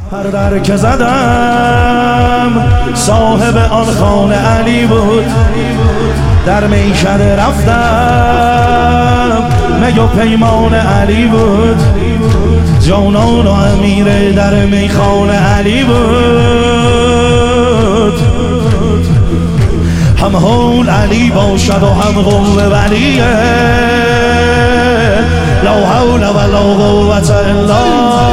هر در که زدم صاحب آن خانه علی بود. در میکده رفتم می و پیمان علی بود. جانان و امیر در میخانه علی بود. هم حول علی باشد و هم قوه ولیه، لا حول ولا قوة الا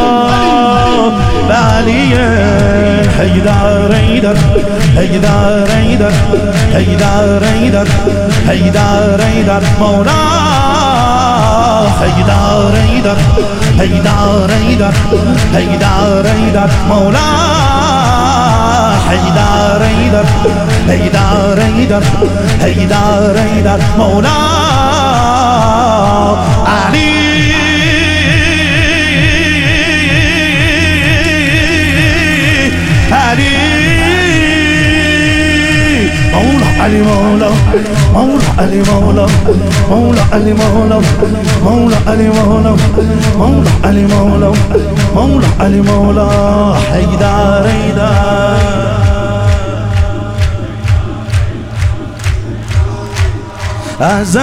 بعلیه. حیدر حیدر حیدر حیدر حیدر حیدر حیدر حیدر مولا. حیدر حیدر حیدر حیدر حیدر حیدر مولا. حیدر حیدر حیدر حیدر حیدر حیدر مولا. علی علی مولا علی مولا مولا علی مولا مولا علی مولا مولا علی مولا مولا علی مولا مولا علی مولا. حیدر حیدر از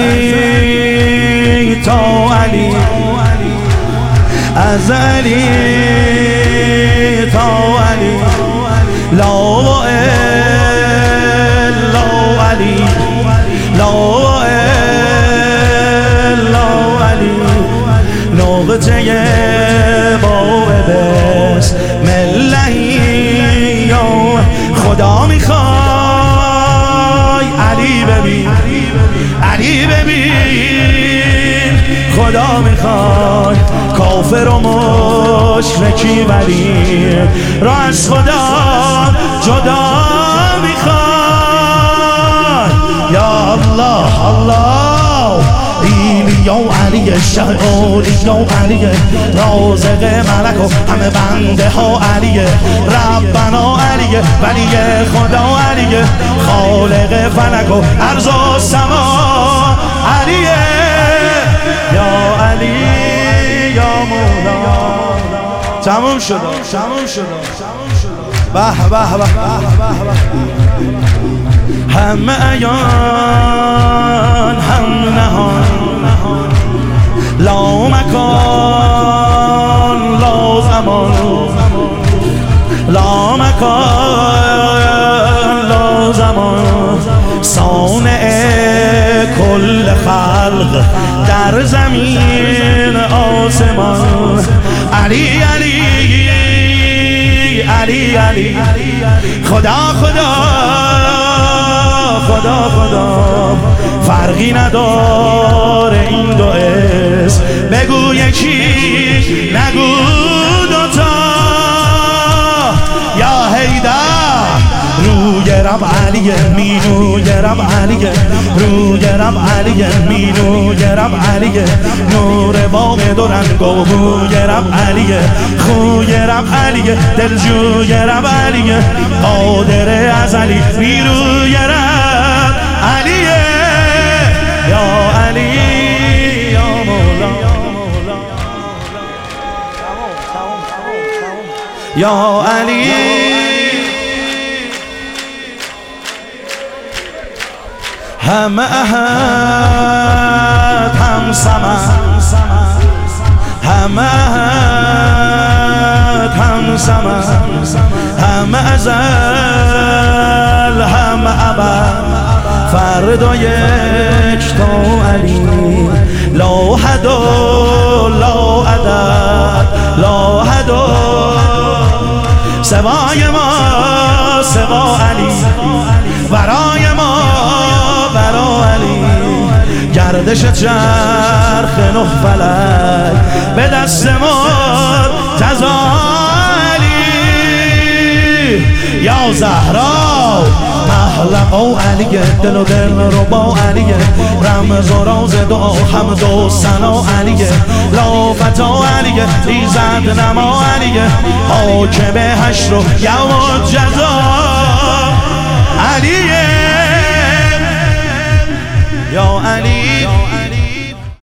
علی تا علی، از علی تا علی، لا الا علی، لا الا علی. نقطه باب بسم الله یا خدا میخوای علی ببین، علی ببین. خدا میخوای کافر و مشرکی ولی را از خدا جدا میخوای. یا الله الله ایلی و علی شهولی و علی رازق ملک و همه بنده ها علی ربنا علی ولی خدا علی خالق فلک و ارض و سما علی. یا علی یا مولا. تموم شد تموم شد. به به به همه عیان هم نهان، لا مکان لا زمان، لا مکان لا زمان. صانع کل خلق در زمین آسمان علی علی علی علی. خدا خدا خدا خدا فرقی نداره این دو اسم، بگو یکی نگو دوتا. یا حیدر روی رب علیه مینوی رب علیه، روی رب علیه مینوی رب علیه. نور باغ دو رنگ و بوی رب علیه، خوی رب علیه، دلجوی رب علیه. قادر ازلی نیروی رب علیه. یا علی یا مولا. یا علی هم احد هم صمد، هم احد هم صمد، هم ازل هم ابد. فرد و یک تا علی، لا حد و لا عدد، لا حد و سوای ما سوا علی، ورای ما ورا علی. گردش چرخ نه فلک به دست مرتضی علی. یا زهرا محلق و علیه، دل و دل رو با علیه. رمز و راز دعا حمد و ثنا علیه. لافت و علیه ایزد نما علیه. حاکم حشر و یوم جزا علیه. یا علی